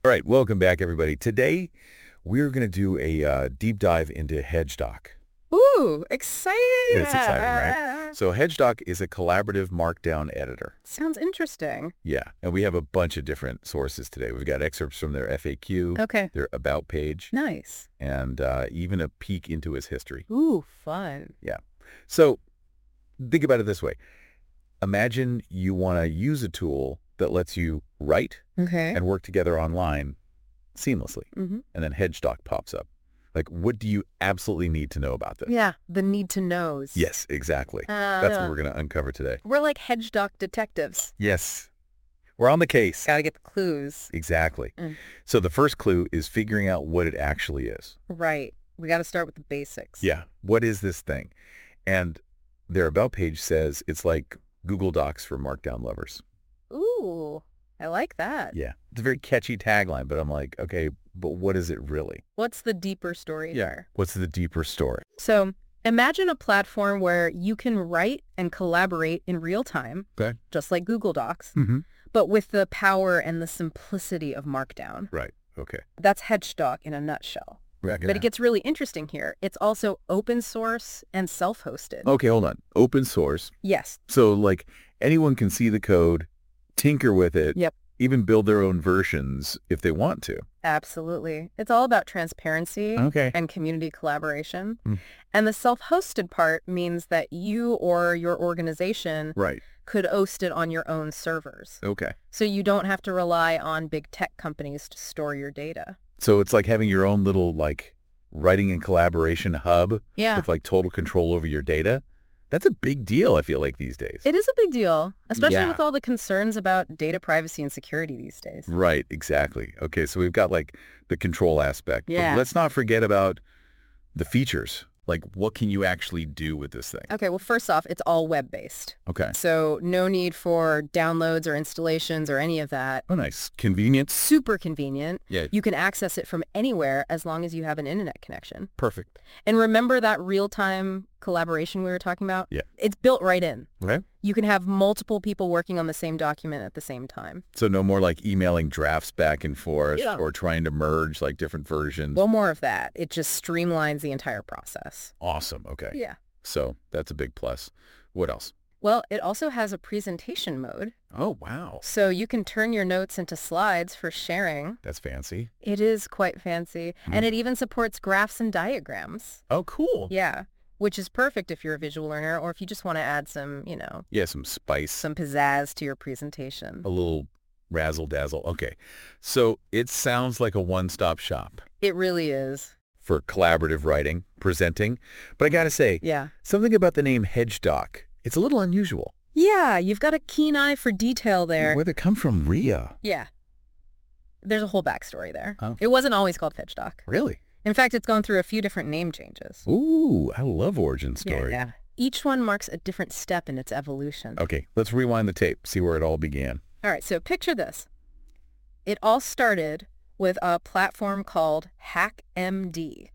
All right, welcome back, everybody. Today, we're going to do a deep dive into HedgeDoc. Ooh, exciting. It's exciting, right? So HedgeDoc is a collaborative markdown editor. Sounds interesting. Yeah, and we have a bunch of different sources today. We've got excerpts from their FAQ, Okay. their About page, Nice. and even a peek into his history. Ooh, fun. Yeah. So think about it this way. Imagine you want to use a tool that lets you write Okay. and work together online seamlessly, Mm-hmm. and then HedgeDoc pops up. Like, what do you absolutely need to know about this? Yeah, the need to knows. Yes, exactly. That's what we're going to uncover today. We're like HedgeDoc detectives. Yes. We're on the case. Gotta get the clues. Exactly. Mm. So the first clue is figuring out what it actually is. Right. We gotta start with the basics. Yeah. What is this thing? And their About page says it's like Google Docs for Markdown lovers. Ooh, I like that. Yeah. It's a very catchy tagline, but I'm like, okay, but what is it really? What's the deeper story there? What's the deeper story? So imagine a platform where you can write and collaborate in real time, Okay. just like Google Docs, Mm-hmm. but with the power and the simplicity of Markdown. Right. Okay. That's HedgeDoc in a nutshell. But But it gets really interesting here. It's also open source and self-hosted. Okay, hold on. Open source. Yes. So, like, anyone can see the code, tinker with it, Yep. even build their own versions if they want to. Absolutely. It's all about transparency Okay. and community collaboration. Mm. And the self-hosted part means that you or your organization Right. could host it on your own servers. Okay. So you don't have to rely on big tech companies to store your data. So it's like having your own little, like, writing and collaboration hub Yeah. with, like, total control over your data. That's a big deal, I feel like, these days. It is a big deal, especially Yeah. with all the concerns about data privacy and security these days. Right, exactly. Okay, so we've got, like, the control aspect. Yeah. But let's not forget about the features. Like, what can you actually do with this thing? Okay, well, first off, it's all web-based. Okay. So no need for downloads or installations or any of that. Oh, nice. Convenience. Super convenient. Yeah. You can access it from anywhere as long as you have an internet connection. Perfect. And remember that real-time collaboration we were talking about? Yeah. It's built right in. Okay. You can have multiple people working on the same document at the same time. So no more, like, emailing drafts back and forth Yeah. or trying to merge, like, different versions. No more of that. It just streamlines the entire process. Awesome. Okay. Yeah. So that's a big plus. What else? Well, it also has a presentation mode, Oh, wow. so you can turn your notes into slides for sharing. That's fancy. It is quite fancy, Hmm. and it even supports graphs and diagrams. Oh, cool. Yeah, which is perfect if you're a visual learner or if you just want to add some, Yeah, some spice, some pizzazz to your presentation. a little razzle-dazzle. Okay. So it sounds like a one-stop shop It really is. for collaborative writing, presenting. But I got to say, Yeah. something about the name HedgeDoc, it's a little unusual. Yeah, you've got a keen eye for detail there. Where'd it come from? Rhea. Yeah. There's a whole backstory there. Oh. It wasn't always called HedgeDoc. Really? In fact, it's gone through a few different name changes. Ooh, I love origin story. Yeah. Each one marks a different step in its evolution. Okay, let's rewind the tape, see where it all began. All right, so picture this. It all started with a platform called HackMD.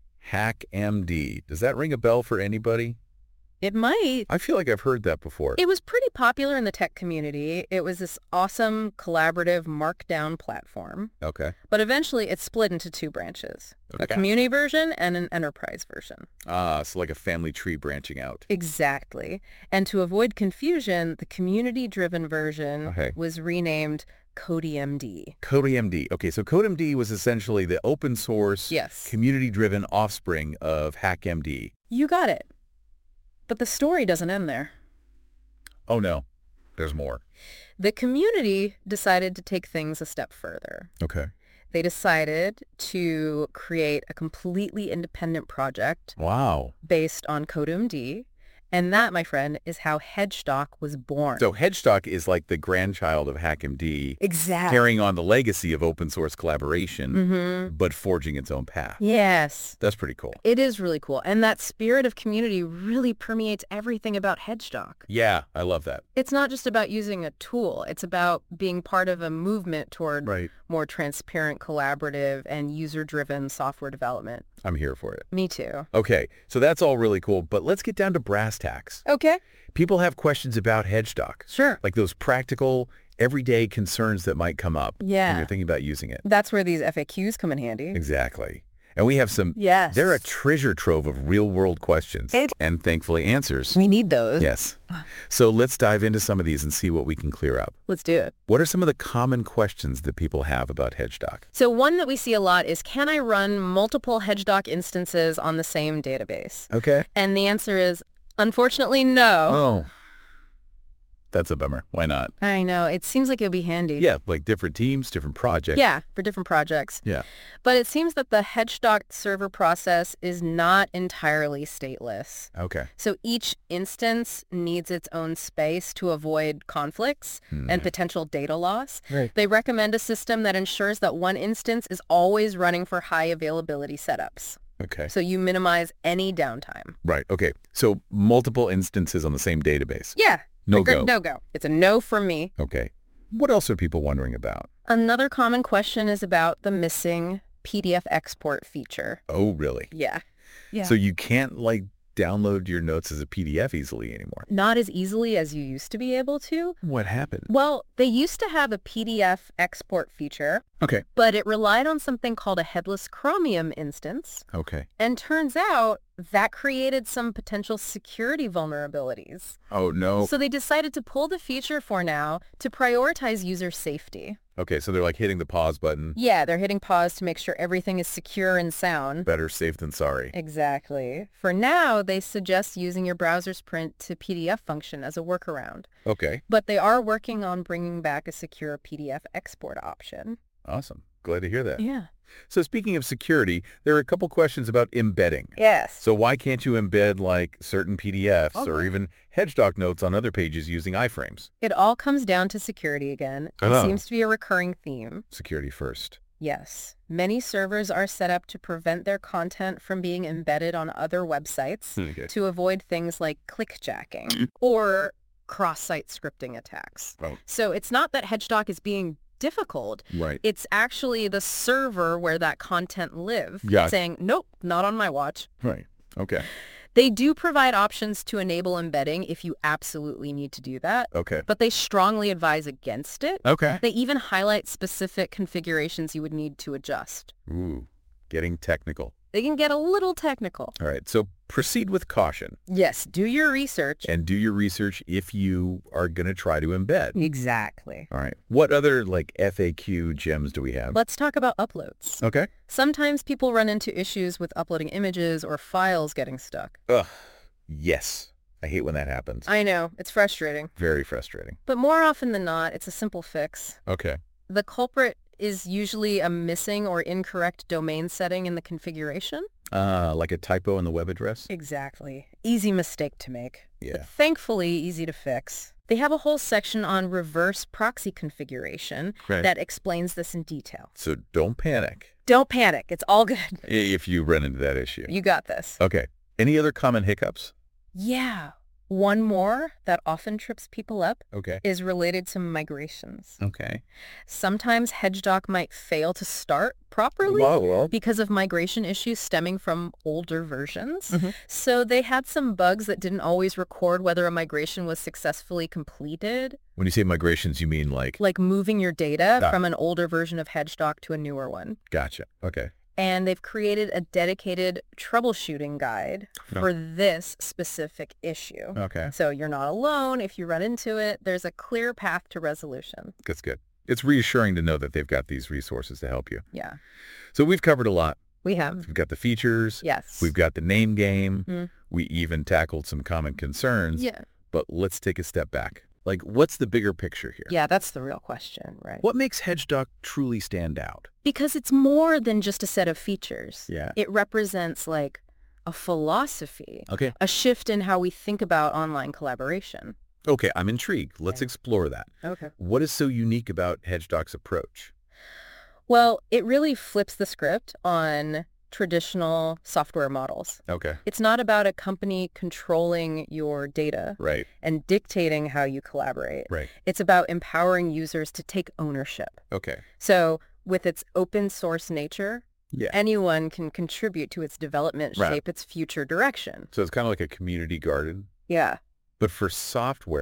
HackMD. Does that ring a bell for anybody? It might. I feel like I've heard that before. It was pretty popular in the tech community. It was this awesome collaborative markdown platform. Okay. But eventually it split into two branches, a Okay. community version and an enterprise version. So like a family tree branching out. Exactly. And to avoid confusion, the community-driven version Okay. was renamed CodeMD. CodeMD. Okay, so CodeMD was essentially the open source, Yes. community-driven offspring of HackMD. You got it. But the story doesn't end there. Oh, no. There's more. The community decided to take things a step further. Okay. They decided to create a completely independent project Wow. based on CodeMD. And that, my friend, is how HedgeDoc was born. So HedgeDoc is like the grandchild of HackMD, Exactly. carrying on the legacy of open source collaboration, Mm-hmm. but forging its own path. Yes. That's pretty cool. It is really cool. And that spirit of community really permeates everything about HedgeDoc. Yeah, I love that. It's not just about using a tool. It's about being part of a movement toward Right. more transparent, collaborative, and user-driven software development. I'm here for it. Me too. Okay, so that's all really cool, but let's get down to brass tacks. Okay. People have questions about HedgeDoc, Sure. like those practical everyday concerns that might come up when Yeah. you're thinking about using it. That's where these FAQs come in handy. Exactly. And we have some, Yes. they're a treasure trove of real-world questions and thankfully answers. We need those. Yes. So let's dive into some of these and see what we can clear up. Let's do it. What are some of the common questions that people have about HedgeDoc? So one that we see a lot is, can I run multiple HedgeDoc instances on the same database? Okay. And the answer is, unfortunately, no. Oh, that's a bummer. Why not? I know. It seems like it would be handy. Yeah, like different teams, different projects. Yeah, for different projects. Yeah. But it seems that the HedgeDoc server process is not entirely stateless. Okay. So each instance needs its own space to avoid conflicts and potential data loss. Right. They recommend a system that ensures that one instance is always running for high availability setups. Okay. So you minimize any downtime. Right. Okay. So multiple instances on the same database. Yeah. No go. No go. It's a no from me. Okay. What else are people wondering about? Another common question is about the missing PDF export feature. Oh, really? Yeah. Yeah. So you can't like download your notes as a PDF easily anymore. Not as easily as you used to be able to. What happened? Well, they used to have a PDF export feature, Okay. but it relied on something called a headless Chromium instance. Okay. And turns out that created some potential security vulnerabilities. Oh, no. So they decided to pull the feature for now to prioritize user safety. Okay. So they're like hitting the pause button. Yeah, they're hitting pause to make sure everything is secure and sound. Better safe than sorry. Exactly. For now, they suggest using your browser's print to PDF function as a workaround. Okay. But they are working on bringing back a secure PDF export option. Awesome. Glad to hear that. Yeah. So speaking of security, there are a couple questions about embedding. Yes. So why can't you embed like certain PDFs or Okay. even HedgeDoc notes on other pages using iframes? It all comes down to security again. It Oh. seems to be a recurring theme. Security first. Yes. Many servers are set up to prevent their content from being embedded on other websites Okay. to avoid things like clickjacking or cross-site scripting attacks. Oh. So it's not that HedgeDoc is being difficult. Right. It's actually the server where that content lives Gotcha. saying, nope, not on my watch. Right. Okay. They do provide options to enable embedding if you absolutely need to do that, Okay. but they strongly advise against it. Okay. They even highlight specific configurations you would need to adjust. Ooh, getting technical. They can get a little technical. All right. So proceed with caution Yes, do your research. and do your research if you are going to try to embed. Exactly. All right. What other like FAQ gems do we have? Let's talk about uploads. Okay. Sometimes people run into issues with uploading images or files getting stuck. Ugh. Yes. I hate when that happens. I know, it's frustrating. Very frustrating. But more often than not, it's a simple fix. Okay. The culprit is usually a missing or incorrect domain setting in the configuration. Like a typo in the web address? Exactly. Easy mistake to make. Yeah. But thankfully, easy to fix. They have a whole section on reverse proxy configuration Right. that explains this in detail. So don't panic Don't panic. It's all good. if you run into that issue. You got this. Okay. Any other common hiccups? Yeah. One more that often trips people up Okay. is related to migrations. Okay. Sometimes HedgeDoc might fail to start properly Well. because of migration issues stemming from older versions. Mhm. So they had some bugs that didn't always record whether a migration was successfully completed, When you say migrations, you mean like, like moving your data Got it. from an older version of HedgeDoc to a newer one. gotcha. Okay. And they've created a dedicated troubleshooting guide Yeah. for this specific issue. Okay. So you're not alone. If you run into it, there's a clear path to resolution. That's good. It's reassuring to know that they've got these resources to help you. Yeah, So we've covered a lot. we have. We've got the features. Yes. We've got the name game. Mm. We even tackled some common concerns. Yeah. But let's take a step back. Like, what's the bigger picture here? Yeah, that's the real question, right? What makes HedgeDoc truly stand out? Because it's more than just a set of features. Yeah. It represents like a philosophy, Okay. a shift in how we think about online collaboration. Okay, I'm intrigued. Let's Okay. explore that. Okay. What is so unique about HedgeDoc's approach? Well, it really flips the script on traditional software models. Okay. It's not about a company controlling your data Right. and dictating how you collaborate. Right. It's about empowering users to take ownership. Okay. So with its open source nature, Yeah. anyone can contribute to its development, Right. shape its future direction. So it's kind of like a community garden. Yeah. But for software,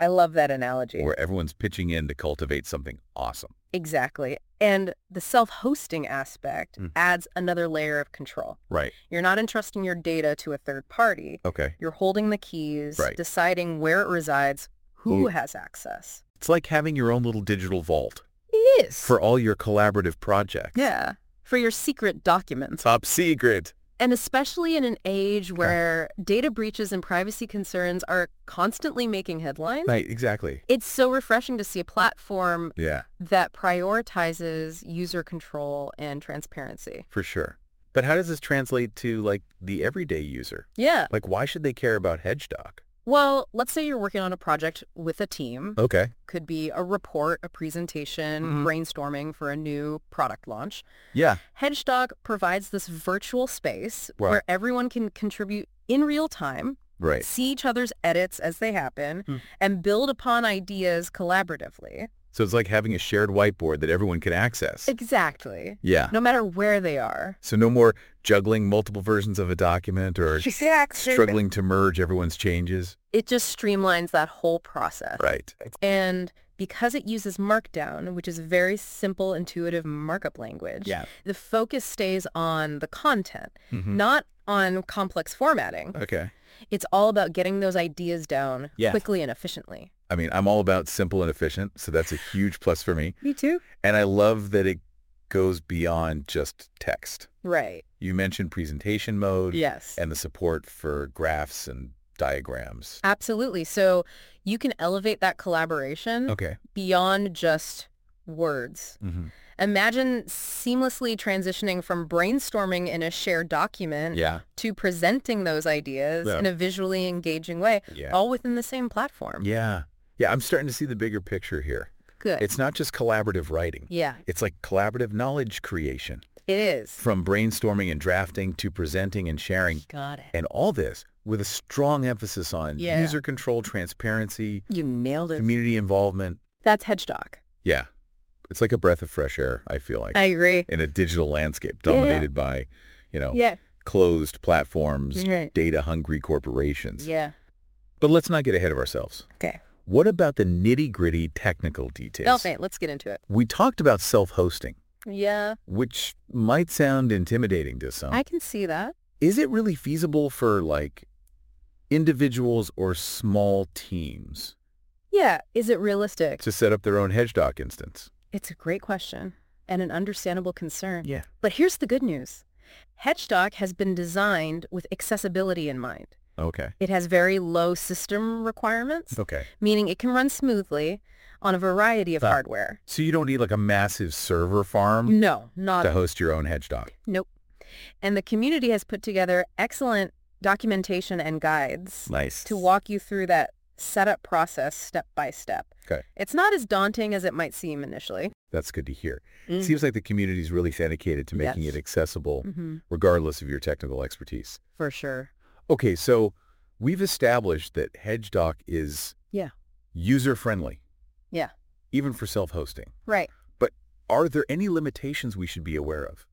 I love that analogy. where everyone's pitching in to cultivate something awesome. Exactly. And the self-hosting aspect Mm. adds another layer of control. Right. You're not entrusting your data to a third party. Okay. You're holding the keys, Right. deciding where it resides, who Mm. has access. It's like having your own little digital vault It is. for all your collaborative projects. Yeah. For your secret documents. Top secret. And especially in an age where data breaches and privacy concerns are constantly making headlines, Right, exactly. it's so refreshing to see a platform Yeah, that prioritizes user control and transparency. for sure. But how does this translate to, like, the everyday user? Yeah. Like, why should they care about HedgeDoc? Well, let's say you're working on a project with a team. Okay. Could be a report, a presentation, Mhm. brainstorming for a new product launch. Yeah. HedgeDoc provides this virtual space Right. where everyone can contribute in real time, Right. see each other's edits as they happen, Hmm. and build upon ideas collaboratively. So it's like having a shared whiteboard that everyone can access. Exactly. Yeah. No matter where they are. So no more juggling multiple versions of a document or Exactly. struggling to merge everyone's changes. It just streamlines that whole process. Right. And because it uses Markdown, which is a very simple, intuitive markup language, Yeah. the focus stays on the content, Mhm. not on complex formatting. Okay. It's all about getting those ideas down Yeah. quickly and efficiently. I mean, I'm all about simple and efficient, so that's a huge plus for me. Me too. And I love that it goes beyond just text. Right. You mentioned presentation mode Yes. and the support for graphs and diagrams. Absolutely. So you can elevate that collaboration Okay. beyond just words. Mm-hmm. Imagine seamlessly transitioning from brainstorming in a shared document Yeah. to presenting those ideas Yeah. in a visually engaging way, Yeah. all within the same platform. Yeah. Yeah, I'm starting to see the bigger picture here. Good. It's not just collaborative writing. Yeah, It's like collaborative knowledge creation, it is. from brainstorming and drafting to presenting and sharing. Got it. And all this with a strong emphasis on Yeah. user control, transparency, You nailed it. community involvement. That's HedgeDoc. Yeah. It's like a breath of fresh air, I feel like, I agree. in a digital landscape Yeah. dominated by, Yeah. closed platforms, Right. data-hungry corporations. Yeah. But let's not get ahead of ourselves. Okay. What about the nitty-gritty technical details? Okay, let's get into it. We talked about self-hosting, Yeah, which might sound intimidating to some. I can see that. Is it really feasible for, like, individuals or small teams Yeah, is it realistic? to set up their own HedgeDoc instance? It's a great question and an understandable concern. Yeah. But here's the good news. HedgeDoc has been designed with accessibility in mind. Okay. It has very low system requirements, Okay. meaning it can run smoothly on a variety of Ah. hardware. So you don't need, like, a massive server farm No, not to host your own HedgeDoc? Nope. And the community has put together excellent documentation and guides Nice. to walk you through that setup process step by step. Okay. It's not as daunting as it might seem initially. That's good to hear. Mm. It seems like the community is really dedicated to making Yes. it accessible, Mm-hmm. regardless of your technical expertise. For sure. Okay, so we've established that HedgeDoc is Yeah. user-friendly, Yeah. even for self-hosting. Right. But are there any limitations we should be aware of?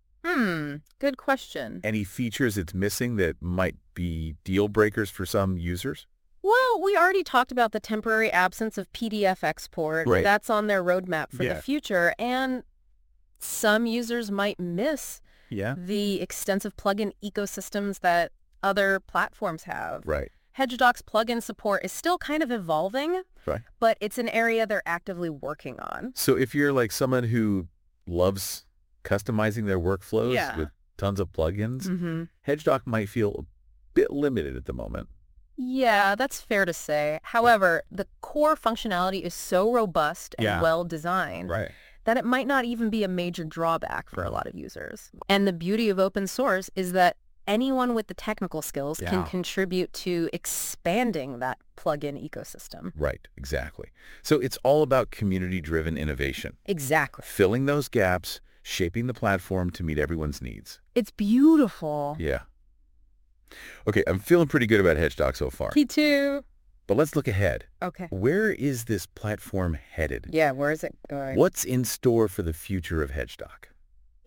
Good question. Any features it's missing that might be deal breakers for some users? Well, we already talked about the temporary absence of PDF export. Right. That's on their roadmap for Yeah. the future. And some users might miss Yeah. the extensive plugin ecosystems that other platforms have. Right. HedgeDoc's plugin support is still kind of evolving, Right. but it's an area they're actively working on. So if you're like someone who loves customizing their workflows Yeah. with tons of plugins, Mm-hmm. HedgeDoc might feel a bit limited at the moment. Yeah, that's fair to say. However, the core functionality is so robust and Yeah. well designed Right. that it might not even be a major drawback for a lot of users. And the beauty of open source is that anyone with the technical skills can Yeah. contribute to expanding that plugin ecosystem. Right. Exactly. So it's all about community-driven innovation, Exactly. filling those gaps, shaping the platform to meet everyone's needs. It's beautiful. Yeah. Okay, I'm feeling pretty good about HedgeDoc so far. Me too. But let's look ahead. Okay. Where is this platform headed? Yeah, where is it going? What's in store for the future of HedgeDoc?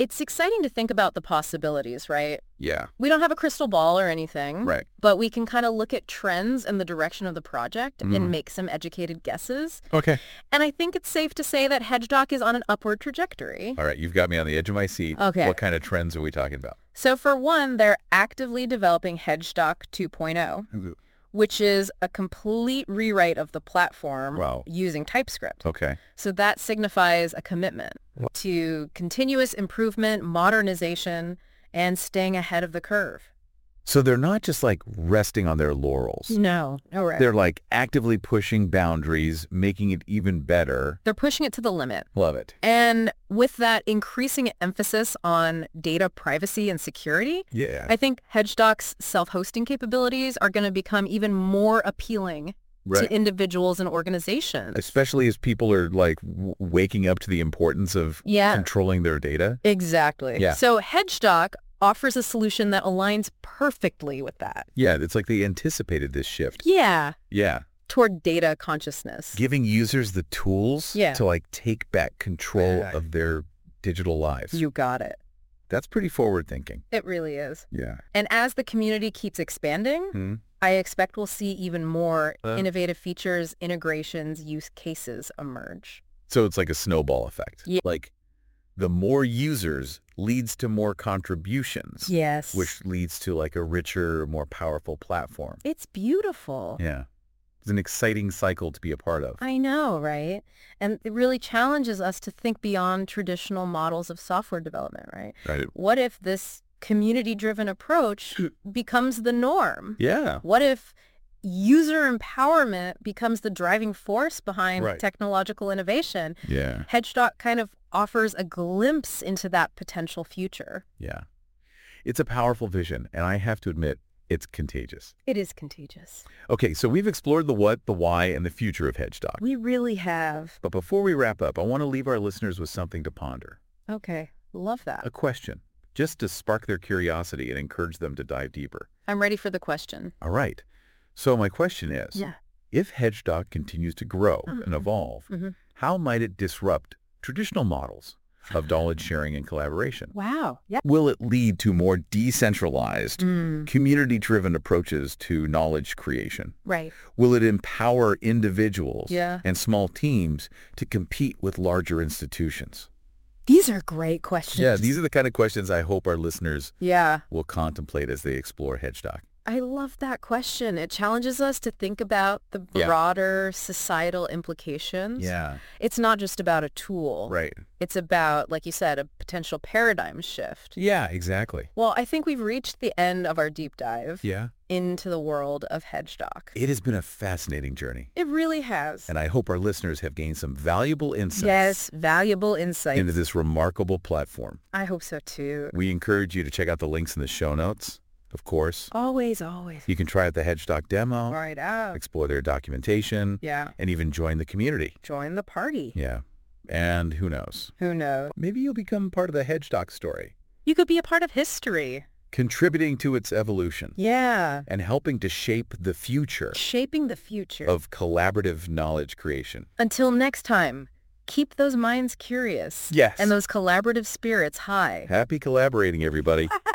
It's exciting to think about the possibilities, right? Yeah. We don't have a crystal ball or anything, Right. but we can kind of look at trends and the direction of the project Mhm. and make some educated guesses. Okay. And I think it's safe to say that HedgeDoc is on an upward trajectory. All right. You've got me on the edge of my seat. Okay. What kind of trends are we talking about? So for one, they're actively developing HedgeDoc 2.0, which is a complete rewrite of the platform Wow. using TypeScript. Okay. So that signifies a commitment to continuous improvement, modernization, and staying ahead of the curve. So they're not just like resting on their laurels. No. All right. They're like actively pushing boundaries, making it even better. They're pushing it to the limit. Love it. And with that increasing emphasis on data privacy and security, Yeah. I think HedgeDoc's self-hosting capabilities are going to become even more appealing Right. to individuals and organizations. Especially as people are like waking up to the importance of Yeah. controlling their data. Exactly. Yeah. So HedgeDoc offers a solution that aligns perfectly with that. Yeah, it's like they anticipated this shift. Yeah. Yeah. Toward data consciousness. Giving users the tools Yeah. to like take back control Yeah. of their digital lives. You got it. That's pretty forward thinking. It really is. Yeah. And as the community keeps expanding, Hmm. I expect we'll see even more Uh. innovative features, integrations, use cases emerge. So it's like a snowball effect. Yeah. Like the more users leads to more contributions, Yes. which leads to like a richer, more powerful platform. It's beautiful. Yeah. It's an exciting cycle to be a part of. I know, right? And it really challenges us to think beyond traditional models of software development, right? Right. What if this community-driven approach becomes the norm? Yeah. What if user empowerment becomes the driving force behind Right. technological innovation? Yeah. HedgeDoc kind of offers a glimpse into that potential future. Yeah. It's a powerful vision, and I have to admit, it's contagious. It is contagious. Okay, so we've explored the what, the why, and the future of HedgeDoc. We really have. But before we wrap up, I want to leave our listeners with something to ponder. Okay, love that. A question, just to spark their curiosity and encourage them to dive deeper. I'm ready for the question. All right. So my question is, Yeah. if HedgeDoc continues to grow and evolve, Mhm. how might it disrupt traditional models of knowledge sharing and collaboration? Wow. Yeah. Will it lead to more decentralized, community-driven approaches to knowledge creation? Right. Will it empower individuals Yeah. and small teams to compete with larger institutions? These are great questions. Yeah, these are the kind of questions I hope our listeners Yeah. will contemplate as they explore HedgeDoc. I love that question. It challenges us to think about the Yeah. broader societal implications. Yeah, It's not just about a tool. right. It's about, like you said, a potential paradigm shift. Yeah, exactly. Well, I think we've reached the end of our deep dive Yeah. into the world of HedgeDoc. It has been a fascinating journey, It really has. and I hope our listeners have gained some valuable insights Yes, valuable insights. into this remarkable platform. I hope so too. We encourage you to check out the links in the show notes, of course. Always, always. You can try out the HedgeDoc demo, Right out. explore their documentation, Yeah. and even join the community. Join the party. Yeah. And who knows? Who knows? Maybe you'll become part of the HedgeDoc story, You could be a part of history. contributing to its evolution Yeah. and helping to shape the future Shaping the future. of collaborative knowledge creation. Until next time, keep those minds curious. Yes. And those collaborative spirits high. Happy collaborating, everybody.